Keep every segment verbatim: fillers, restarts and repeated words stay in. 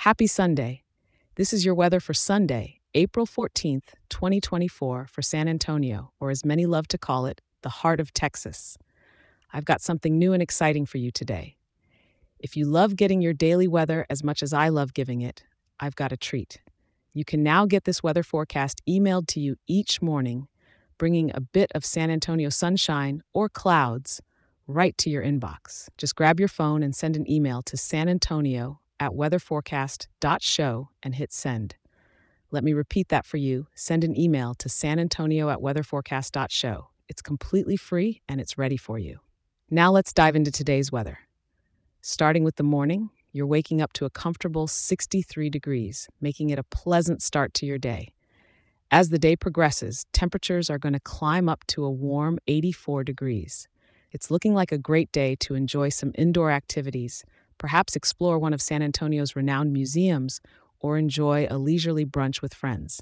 Happy Sunday. This is your weather for Sunday, April fourteenth, twenty twenty-four, for San Antonio, or as many love to call it, the heart of Texas. I've got something new and exciting for you today. If you love getting your daily weather as much as I love giving it, I've got a treat. You can now get this weather forecast emailed to you each morning, bringing a bit of San Antonio sunshine or clouds right to your inbox. Just grab your phone and send an email to San Antonio at weatherforecast dot show and hit send. Let me repeat that for you. Send an email to San Antonio at weatherforecast dot show. It's completely free and it's ready for you. Now let's dive into today's weather. Starting with the morning, you're waking up to a comfortable sixty-three degrees, making it a pleasant start to your day. As the day progresses, temperatures are going to climb up to a warm eighty-four degrees. It's looking like a great day to enjoy some indoor activities, perhaps explore one of San Antonio's renowned museums, or enjoy a leisurely brunch with friends.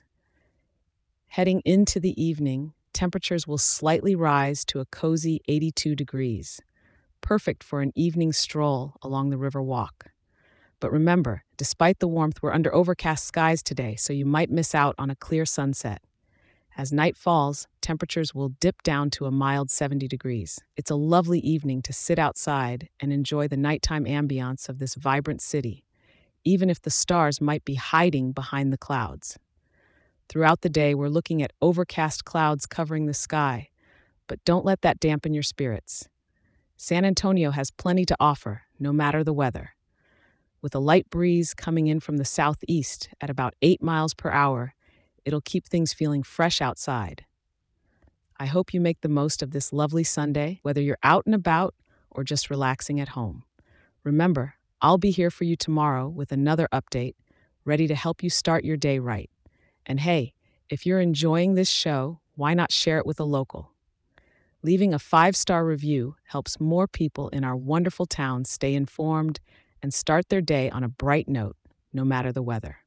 Heading into the evening, temperatures will slightly rise to a cozy eighty-two degrees, perfect for an evening stroll along the River Walk. But remember, despite the warmth, we're under overcast skies today, so you might miss out on a clear sunset. As night falls, temperatures will dip down to a mild seventy degrees. It's a lovely evening to sit outside and enjoy the nighttime ambiance of this vibrant city, even if the stars might be hiding behind the clouds. Throughout the day, we're looking at overcast clouds covering the sky, but don't let that dampen your spirits. San Antonio has plenty to offer, no matter the weather. With a light breeze coming in from the southeast at about eight miles per hour, it'll keep things feeling fresh outside. I hope you make the most of this lovely Sunday, whether you're out and about or just relaxing at home. Remember, I'll be here for you tomorrow with another update, ready to help you start your day right. And hey, if you're enjoying this show, why not share it with a local? Leaving a five-star review helps more people in our wonderful town stay informed and start their day on a bright note, no matter the weather.